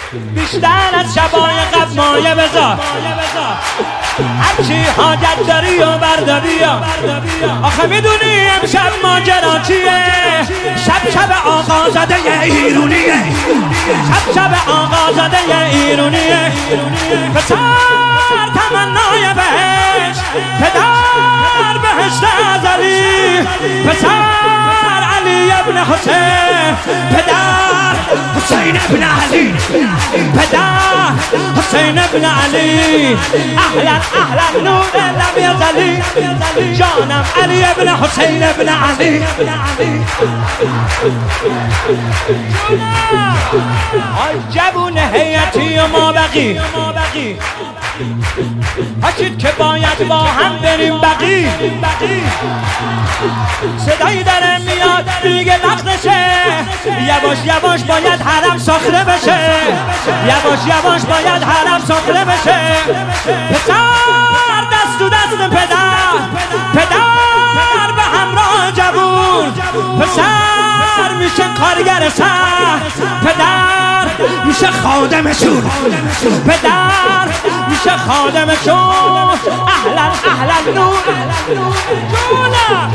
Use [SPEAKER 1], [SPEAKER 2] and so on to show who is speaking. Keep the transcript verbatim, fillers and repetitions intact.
[SPEAKER 1] بیشتر از شبای قبل مایه بذار، هرچی حاجت داری و بردا بیا. آخه میدونی امشب ماجرا چیه؟ شب شب آقا زده ایرونیه، شب شب آقا زده ایرونیه. پسر تمنای بهشت، پدر بهشت ازلی، پسر علی ابن حسین، پدر حسین ابن علی، پدر حسین ابن علی. اهلا اهلا نور لم یزلی، جانم علی ابن حسین ابن علی. آی جوون هیئتی و ما بقی، پاشید که باید با هم بریم بقی. صدایی داره میاد دیگه وقتشه، یواش یواش باید حرم ساخته بشه، یواش یواش باید حرم ساخته بشه. پسر دست تو دست پدر، پدر به همراه جوون، پسر میشه کارگر سر، پدر میشه خادمشون، پدر میشه خادمشون. اهلا اهلا نور جونم.